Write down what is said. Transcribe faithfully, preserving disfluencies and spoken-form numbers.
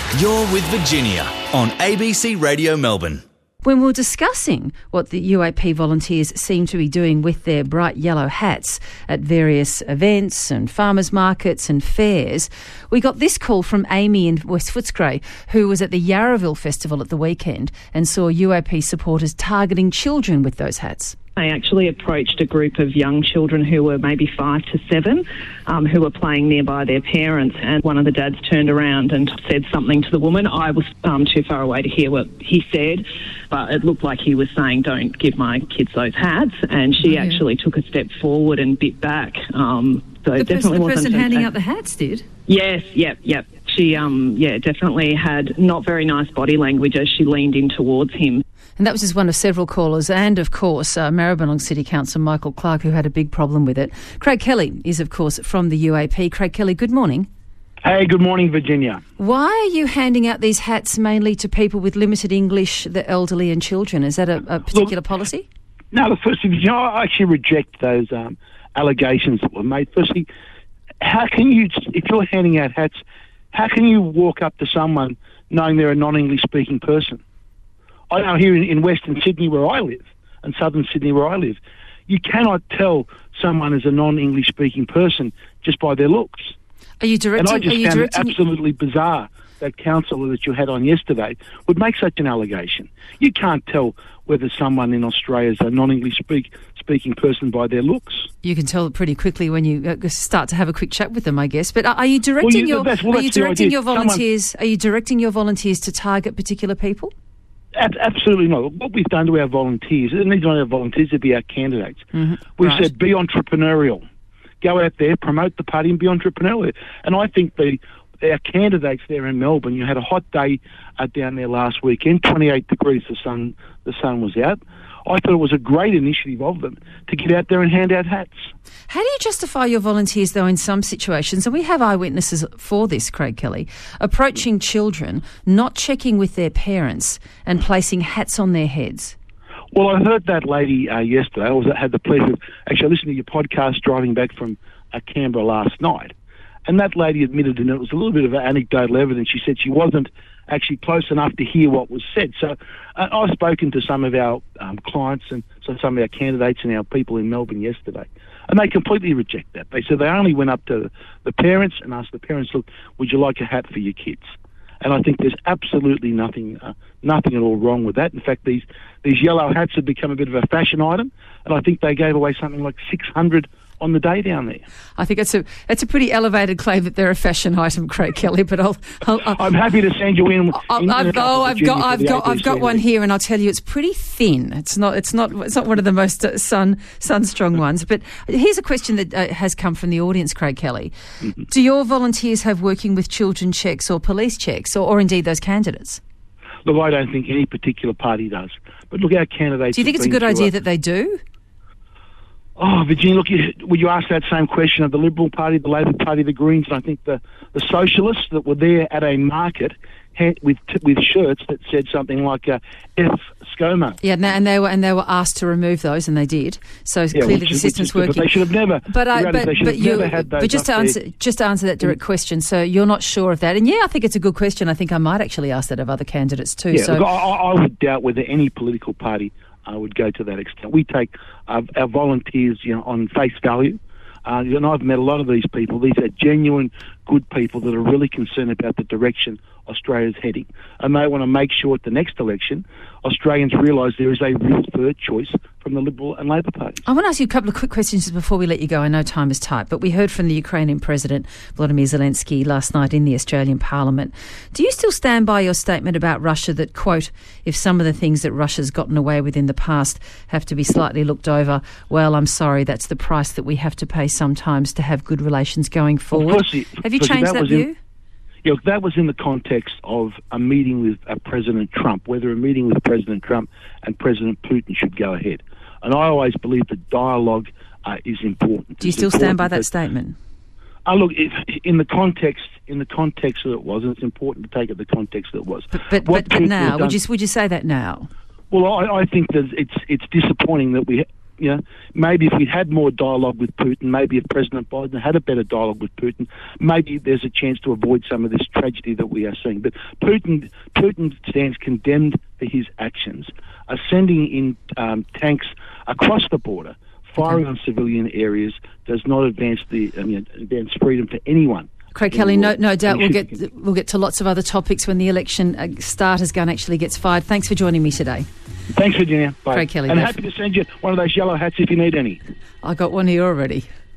You're with Virginia on A B C Radio Melbourne. When we were discussing what the U A P volunteers seem to be doing with their bright yellow hats at various events and farmers markets and fairs, we got this call from Amy in West Footscray, who was at the Yarraville Festival at the weekend and saw U A P supporters targeting children with those hats. They actually approached a group of young children who were maybe five to seven, um, who were playing nearby their parents, and one of the dads turned around and said something to the woman. I was um, too far away to hear what he said, but it looked like he was saying, "Don't give my kids those hats," and she yeah. actually took a step forward and bit back. Um, so the it definitely person, the wasn't person okay. handing out the hats did? Yes, yep, yep. She, um, yeah, definitely had not very nice body language as she leaned in towards him. And that was just one of several callers, and of course uh, Maribyrnong City Councillor Michael Clark, who had a big problem with it. Craig Kelly is of course from the U A P. Craig Kelly, good morning. Hey, good morning, Virginia. Why are you handing out these hats mainly to people with limited English, the elderly and children? Is that a, a particular Look, policy? No, the first thing, you know, I actually reject those um, allegations that were made. Firstly, how can you, if you're handing out hats, how can you walk up to someone knowing they're a non-English speaking person? I know here in, in Western Sydney where I live, and Southern Sydney where I live, you cannot tell someone is a non-English speaking person just by their looks. Are you directing? And I just are you found directing it absolutely bizarre that councillor that you had on yesterday would make such an allegation. You can't tell whether someone in Australia is a non-English speak, speaking person by their looks. You can tell it pretty quickly when you uh, start to have a quick chat with them, I guess. But are, are you directing well, you, your that's, well, are you that's the directing idea. your volunteers? Someone, are you directing your volunteers to target particular people? Ab- absolutely not. What we've done to our volunteers, and these aren't our volunteers, they'd be our candidates. Mm-hmm. We've right. said be entrepreneurial. Go out there, promote the party and be entrepreneurial. And I think the our candidates there in Melbourne, you had a hot day uh, down there last weekend, twenty-eight degrees, the sun, the sun was out. I thought it was a great initiative of them to get out there and hand out hats. How do you justify your volunteers, though, in some situations, and we have eyewitnesses for this, Craig Kelly, approaching children, not checking with their parents and placing hats on their heads? Well, I heard that lady uh, yesterday. I was had the pleasure of actually listening to your podcast driving back from uh, Canberra last night. And that lady admitted, and it was a little bit of anecdotal evidence, she said she wasn't actually close enough to hear what was said. So uh, I've spoken to some of our um, clients and so some of our candidates and our people in Melbourne yesterday, and they completely reject that. They said they only went up to the parents and asked the parents, look, would you like a hat for your kids? And I think there's absolutely nothing uh, nothing at all wrong with that. In fact, these, these yellow hats have become a bit of a fashion item, and I think they gave away something like six hundred on the day down there. I think it's a it's a pretty elevated claim that they're a fashion item, Craig Kelly. But I'll, I'll, I'll I'm happy to send you in. I'll, in I've, oh, I've got I've got I've got one here. here, and I'll tell you, it's pretty thin. It's not it's not it's not one of the most uh, sun sun strong ones. But here's a question that uh, has come from the audience, Craig Kelly. Mm-hmm. Do your volunteers have working with children checks or police checks, or, or indeed those candidates? Look, I don't think any particular party does. But look, our candidates. Do you think it's a good idea a, that they do? Oh, Virginia, look, you, would you ask that same question of the Liberal Party, the Labor Party, the Greens, and I think the, the Socialists that were there at a market had, with with shirts that said something like uh, F ScoMo. Yeah, and they were and they were asked to remove those, and they did. So yeah, clearly the is, system's good, working. But they should have never. But I, but, but you, but just to answer there. just to answer that direct question, so you're not sure of that, and yeah, I think it's a good question. I think I might actually ask that of other candidates too. Yeah, so look, I, I would doubt whether any political party I would go to that extent. We take uh, our volunteers, you know, on face value. Uh, and I've met a lot of these people. These are genuine, good people that are really concerned about the direction Australia's heading. And they want to make sure at the next election, Australians realise there is a real third choice from the Liberal and Labor Party. I want to ask you a couple of quick questions just before we let you go. I know time is tight, but we heard from the Ukrainian President Volodymyr Zelensky last night in the Australian Parliament. Do you still stand by your statement about Russia that, quote, if some of the things that Russia's gotten away with in the past have to be slightly looked over, well, I'm sorry, that's the price that we have to pay sometimes to have good relations going forward? Of course, have you changed that, that view? In, yeah, that was in the context of a meeting with uh, President Trump, whether a meeting with President Trump and President Putin should go ahead. And I always believe that dialogue uh, is important. Do you it's still stand by that that, statement? Uh, look, if, in the context, in the context that it was, it's important to take it the context that it was. But but, but, but now, done, would you would you say that now? Well, I, I think that it's it's disappointing that we you know, maybe if we had more dialogue with Putin, maybe if President Biden had a better dialogue with Putin, maybe there's a chance to avoid some of this tragedy that we are seeing. But Putin, Putin stands condemned for his actions, uh, sending in um, tanks across the border, firing on civilian areas, does not advance the I mean, advance freedom for anyone. Craig Kelly, no, no doubt we'll get we'll get to lots of other topics when the election uh, starters gun actually gets fired. Thanks for joining me today. Thanks, Virginia. Bye. Craig Kelly. And happy to send you one of those yellow hats if you need any. I got one here already.